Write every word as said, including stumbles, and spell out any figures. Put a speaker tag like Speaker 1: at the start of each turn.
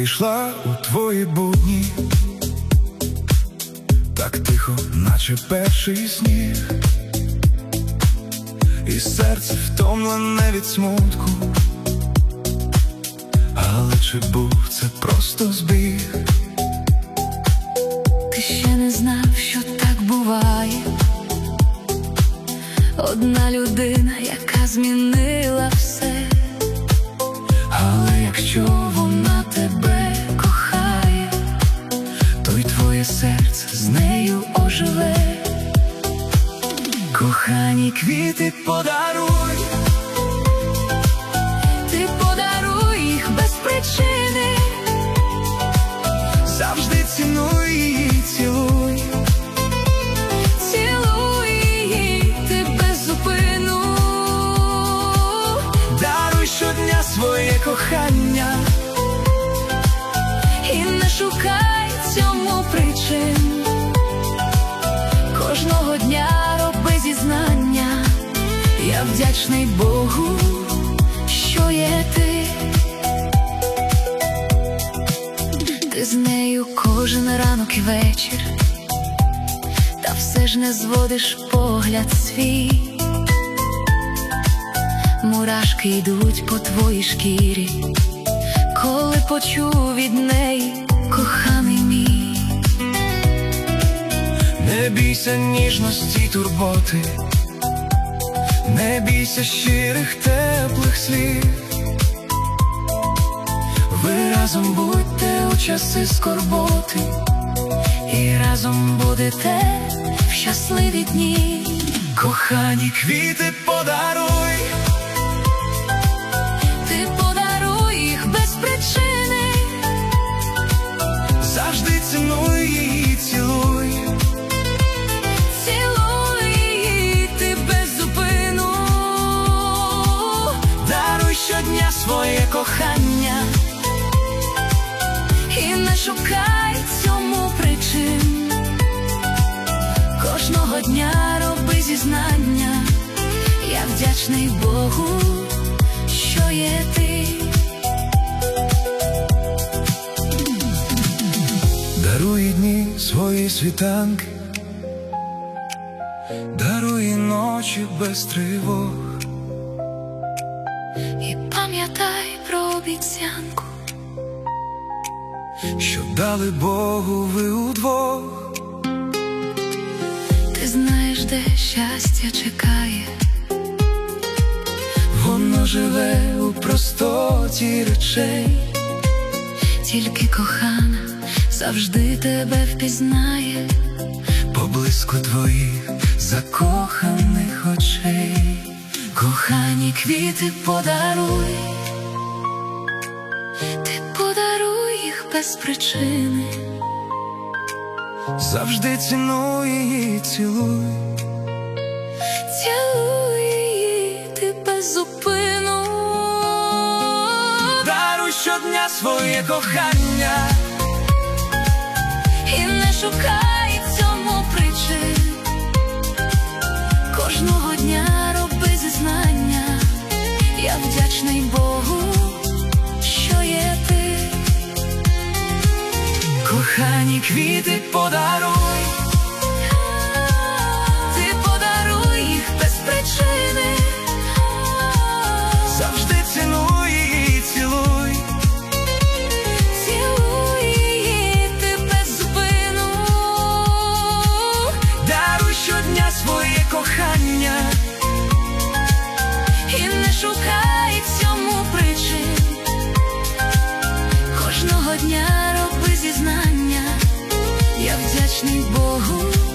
Speaker 1: прийшла у твої будні, так тихо, наче перший сніг, і серце втомлене від смутку. Але чи був це просто збіг?
Speaker 2: Ти ще не знав, що так буває. Одна людина, яка змінила все.
Speaker 1: Але якщо вона тебе кохає, то й твоє серце з нею оживе. Кохані квіти подаруй,
Speaker 2: ти подаруй їх без причини.
Speaker 1: завжди цінуй її, цілуй.
Speaker 2: Цілуй її, ти без зупину.
Speaker 1: Даруй щодня своє кохання
Speaker 2: І не шукай цьому причин. Кожного дня роби зізнання.
Speaker 1: Я вдячний Богу,
Speaker 2: Що є ти? Ти з нею кожен ранок і вечір, та все ж не зводиш погляд свій. Мурашки йдуть по твоїй шкірі, коли почув від неї коханий мій.
Speaker 1: не бійся ніжності й турботи, не бійся щирих теплих слів. Ви разом будьте у часи скорботи,
Speaker 2: І разом будете в щасливі дні.
Speaker 1: кохані квіти подаруй,
Speaker 2: Ти подаруй їх без причини.
Speaker 1: завжди цінуй її, цілуй.
Speaker 2: Цілуй її, ти без зупину.
Speaker 1: Даруй щодня своє кохання
Speaker 2: І не шукай цьому причин. Кожного дня роби зізнання. Я вдячний Богу, що є ти.
Speaker 1: Даруй дні свої світанки, даруй ночі без тривог.
Speaker 2: І пам'ятай про обіцянку,
Speaker 1: Що дали Богу ви удвох.
Speaker 2: ти знаєш, де щастя чекає.
Speaker 1: Воно живе у простоті речей.
Speaker 2: Тільки кохана завжди тебе впізнає.
Speaker 1: По блиску твоїх закоханих очей.
Speaker 2: Кохані квіти подаруй, ти подаруй їх без причини.
Speaker 1: Завжди цінуй її, цілуй.
Speaker 2: Цілуй її, ти без зупину.
Speaker 1: Даруй щодня своє кохання
Speaker 2: І не шукай цьому причин. Кожного дня роби зізнання. Я вдячний Богу, що є ти.
Speaker 1: кохані квіти подаруй,
Speaker 2: Ти подаруй їх без причини.
Speaker 1: завжди цінуй її, цілуй.
Speaker 2: Цілуй її, ти без зупину.
Speaker 1: Даруй щодня своє кохання
Speaker 2: І не шукай цьому причин. Кожного дня роби зізнання. Я вдячний Богу,